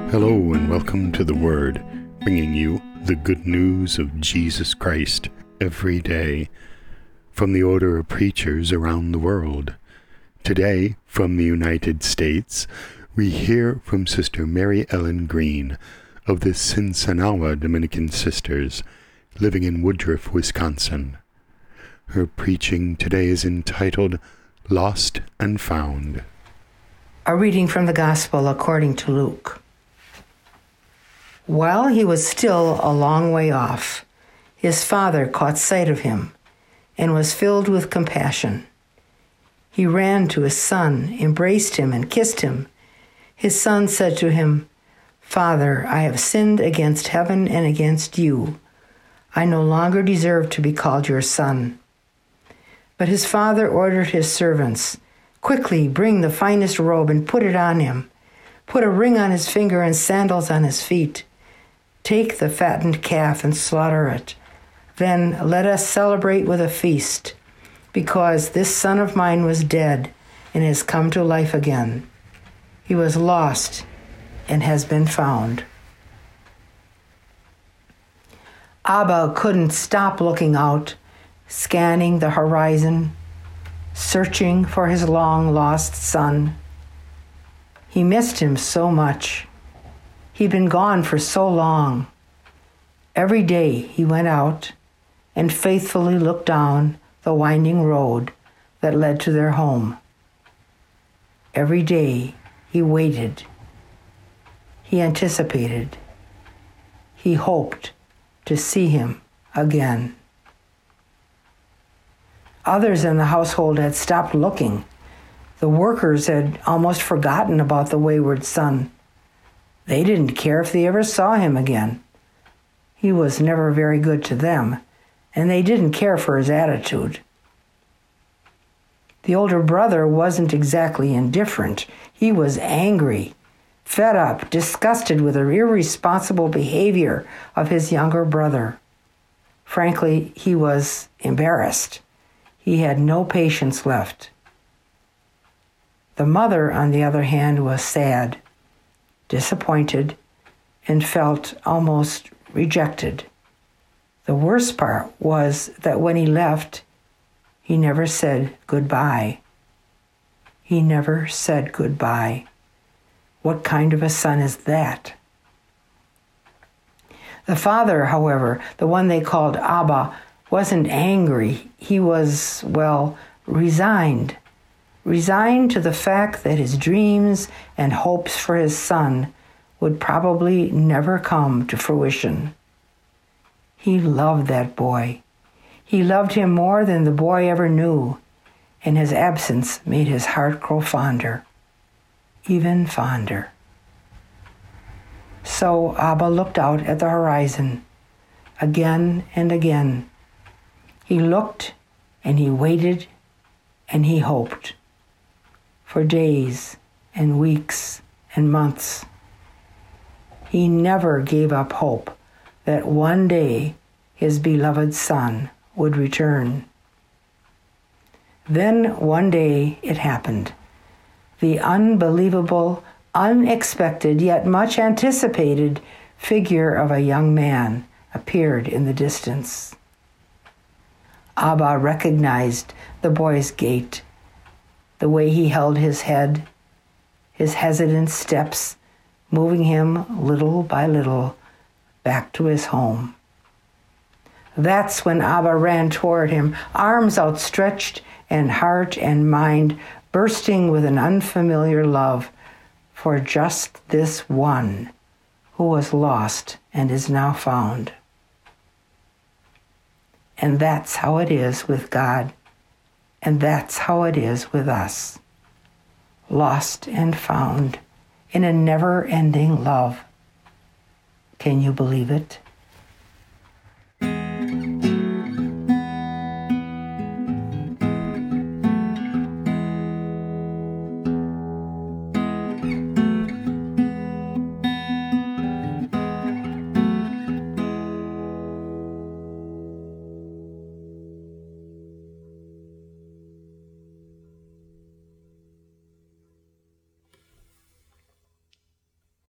Hello and welcome to The Word, bringing you the good news of Jesus Christ every day from the order of preachers around the world. Today, from the United States, we hear from Sister Mary Ellen Green of the Sinsinawa Dominican Sisters, living in Woodruff, Wisconsin. Her preaching today is entitled Lost and Found. A reading from the Gospel according to Luke. While he was still a long way off, his father caught sight of him and was filled with compassion. He ran to his son, embraced him, and kissed him. His son said to him, "Father, I have sinned against heaven and against you. I no longer deserve to be called your son." But his father ordered his servants, "Quickly bring the finest robe and put it on him. Put a ring on his finger and sandals on his feet. Take the fattened calf and slaughter it. Then let us celebrate with a feast, because this son of mine was dead and has come to life again. He was lost and has been found." Abba couldn't stop looking out, scanning the horizon, searching for his long-lost son. He missed him so much. He'd been gone for so long. Every day he went out and faithfully looked down the winding road that led to their home. Every day he waited. He anticipated. He hoped to see him again. Others in the household had stopped looking. The workers had almost forgotten about the wayward son. They didn't care if they ever saw him again. He was never very good to them, and they didn't care for his attitude. The older brother wasn't exactly indifferent. He was angry, fed up, disgusted with the irresponsible behavior of his younger brother. Frankly, he was embarrassed. He had no patience left. The mother, on the other hand, was sad, disappointed, and felt almost rejected. The worst part was that when he left, he never said goodbye. He never said goodbye. What kind of a son is that? The father, however, the one they called Abba, wasn't angry. He was, resigned. Resigned to the fact that his dreams and hopes for his son would probably never come to fruition. He loved that boy. He loved him more than the boy ever knew, and his absence made his heart grow fonder, even fonder. So Abba looked out at the horizon again and again. He looked and he waited and he hoped for days and weeks and months. He never gave up hope that one day his beloved son would return. Then one day it happened. The unbelievable, unexpected, yet much anticipated figure of a young man appeared in the distance. Abba recognized the boy's gait, the way he held his head, his hesitant steps, moving him little by little back to his home. That's when Abba ran toward him, arms outstretched and heart and mind bursting with an unfamiliar love for just this one who was lost and is now found. And that's how it is with God, and that's how it is with us. Lost and found in a never-ending love. Can you believe it?